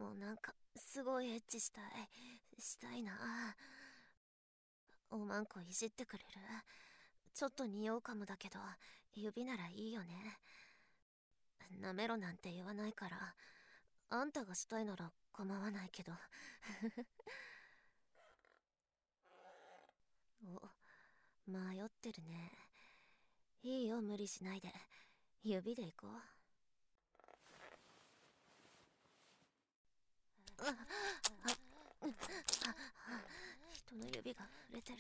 もうなんかすごいエッチしたいな。おまんこいじってくれる？ちょっと匂うかもだけど、指ならいいよね。なめろなんて言わないから、あんたがしたいなら構わないけど。お、迷ってるね。いいよ、無理しないで。指で行こう。人の指が触れてる。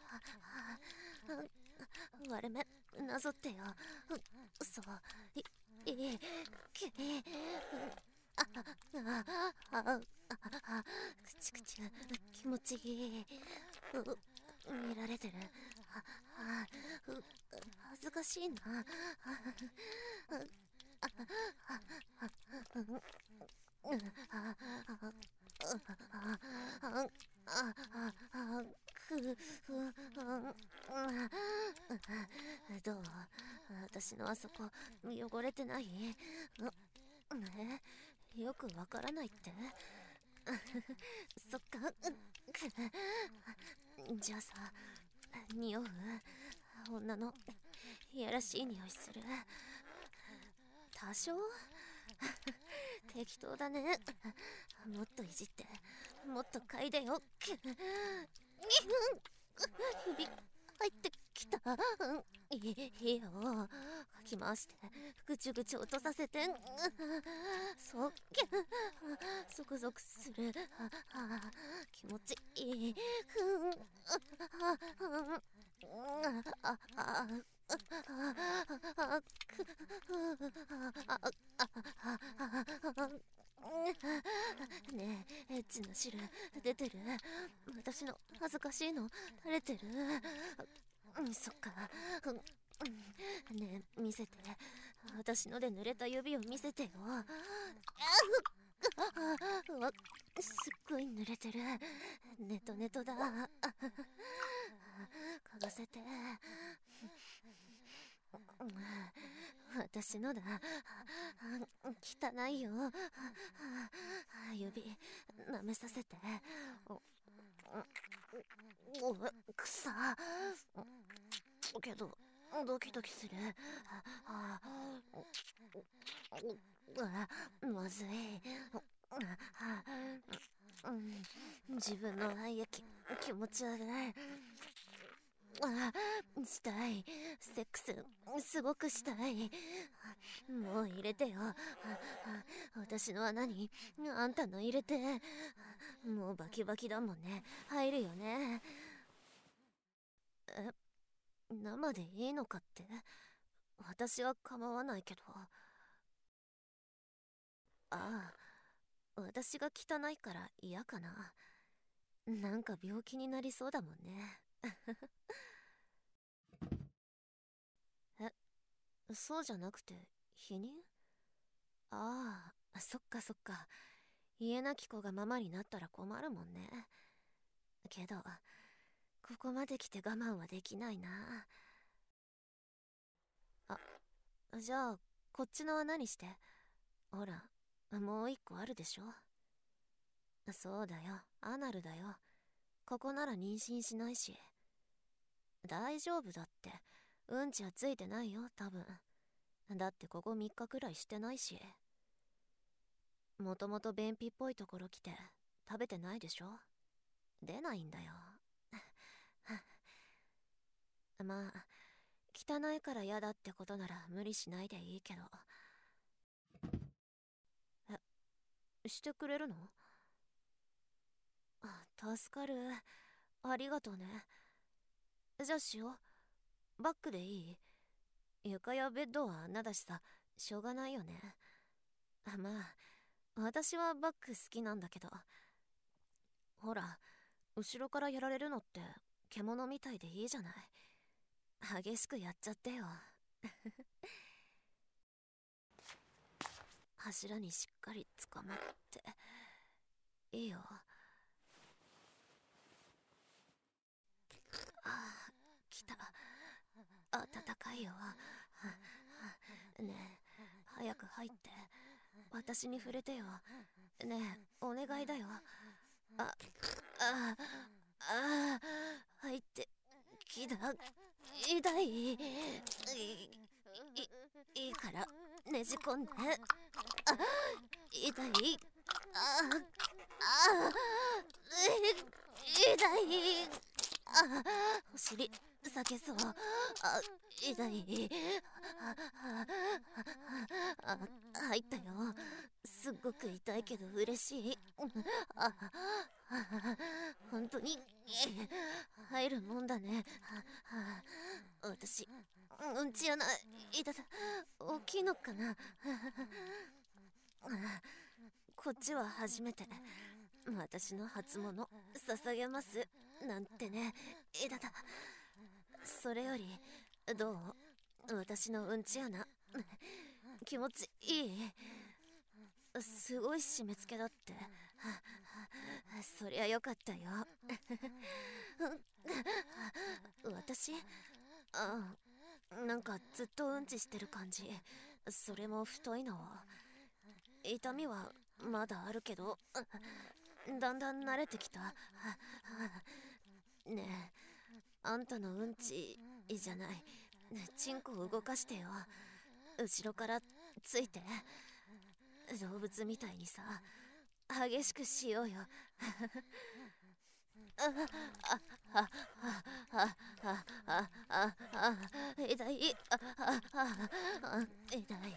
割れ目なぞってよ。そう、いいあくちくち気持ちいい。見られてる。恥ずかしいな。どう？私のあそこ汚れてない？よくわからないって？そっか。じゃあさ、匂う？女のいやらしい匂いする？多少？適当だね。もっといじって、もっと嗅いでよ。指入ってきた。いいよ、かき回してぐちゅぐちゅ音させて。そっけ、ゾクゾクする。気持ちいい。ねえ、エッチな汁出てる？私の恥ずかしいの垂れてる？そっか。ねえ、見せて。私ので濡れた指を見せてよ。うわ、すっごい濡れてる。ネトネトだ。嗅がせて。私のだ。汚いよ。指舐めさせて。くさけどドキドキする。まずい。自分の愛液気持ち悪い。したい。セックスすごくしたい。もう入れてよ。私の穴にあんたの入れて。もうバキバキだもんね。入るよね。生でいいのかって？私は構わないけど。ああ、私が汚いから嫌かな。なんか病気になりそうだもんね。え、そうじゃなくて否認？ああ、そっかそっか。家なき子がママになったら困るもんね。けどここまで来て我慢はできないな。じゃあこっちの穴にして。ほら、もう一個あるでしょ。そうだよ、アナルだよ。ここなら妊娠しないし。大丈夫だって。うんちはついてないよ、多分。だってここ3日くらいしてないし。もともと便秘っぽいところ来て食べてないでしょ。出ないんだよ。まあ、汚いから嫌だってことなら無理しないでいいけど。してくれるの？助かる。ありがとうね。じゃあしよう。バックでいい？床やベッドは穴だしさ、しょうがないよね。まあ、私はバック好きなんだけど。ほら、後ろからやられるのって獣みたいでいいじゃない。激しくやっちゃってよ。柱にしっかり捕まって。いいよ。来た。暖かいよ。ねえ、早く入って。私に触れてよ。 ねえ、お願いだよ。あ、あ、あ、入ってきだ。痛い。いいからねじ込んで。あ、痛い。あ、あ、痛い。あ、お尻裂けそう。あ、痛い。あ、入ったよ。すっごく痛いけど嬉しい。あ、本当に入るもんだね。私、うんち穴、痛た、大きいのかな。こっちは初めて。私の初物捧げますなんてね。痛た。それよりどう？私のうんち穴気持ちいい？すごい締め付けだって。そりゃよかったよ。私、なんかずっとうんちしてる感じ。それも太いの。痛みはまだあるけど、だんだん慣れてきた。ねえ、あんたのうんちじゃない、チンコを動かしてよ。後ろからついて。動物みたいにさ、激しくしようよ。痛い。痛い。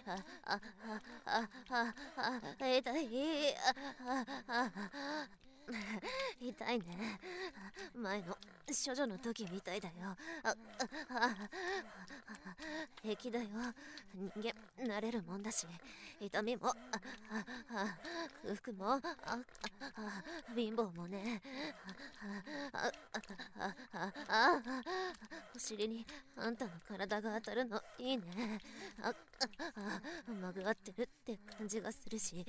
痛い。痛いね。前の処女の時みたいだよ。平気だよ。人間慣れるもんだし、痛みも空腹も貧乏もね。お尻にあんたの体が当たるのいいね。まぐわってるって感じがするし、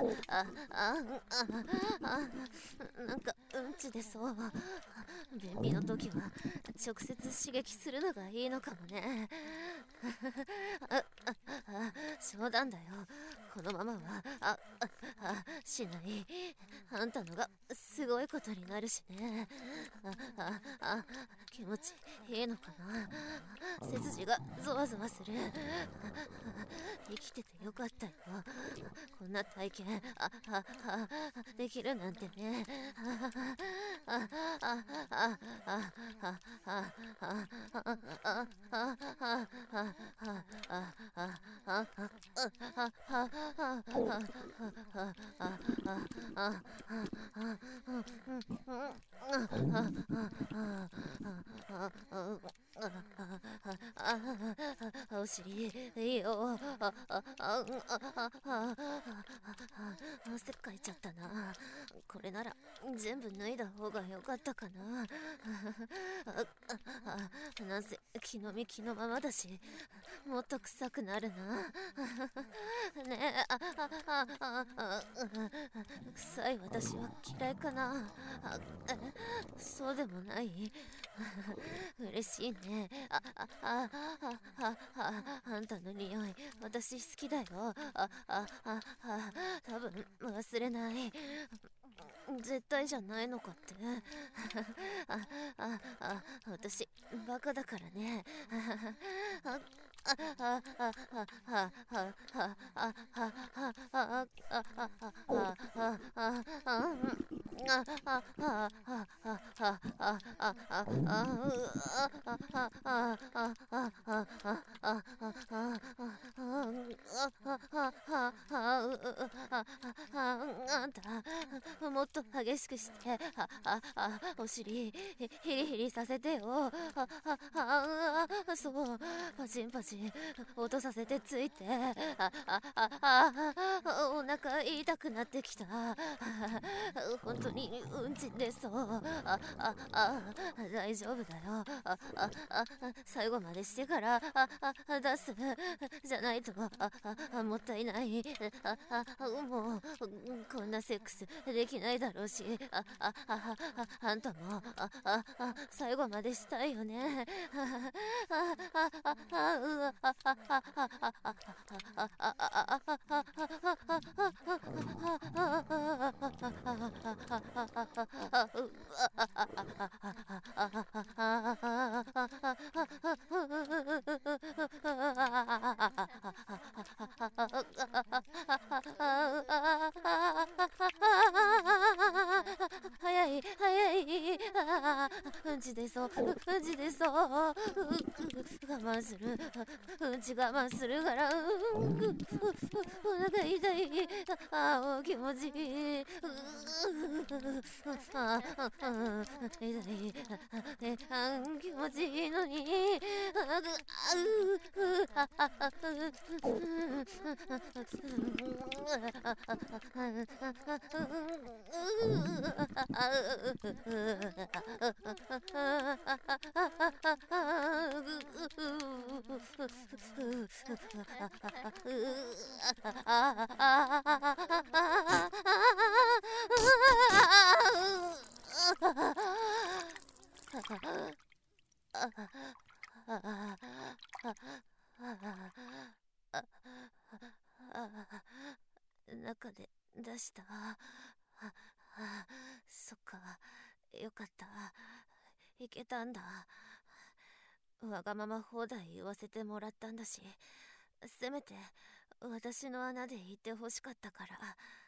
なんかうんち出そう。便秘の時は直接刺激するのがいいのかもね。冗談だよ。このままはしない。あんたのがすごいことになるしね。気持ちいいのかな。背筋がゾワゾワする。生きててよかったよ。こんな体験できるなんてね。お尻いいよ。汗かいちゃったな。これなら全部脱いだ方がよかったかな。なんせ気の身気のままだし、もっと臭くなるな。ねえ、臭い私は嫌いかな。そうでもない。嬉しいね。あんたの匂い私好きだよ。多分忘れない。絶対じゃないのかって。私バカだからね。あんたもっと激しくして、お尻ヒリヒリさせてよ。そう、パチンパチン音させてついて。お腹痛くなってきた。本当にうんち出そう。大丈夫だよ。最後までしてから出す。じゃないと、もったいない。もう、こんなセックスできないだろうし、あんたも、最後までしたいよね。早い早い。うんち出そう、うんち出そう。我慢する、うんち我慢するから。お腹痛い。気持ちいい。痛い。気持ちいいのに。中で出した。そっか、よかった。いけたんだ。わがまま放題言わせてもらったんだし、せめて私の穴でいてほしかったから。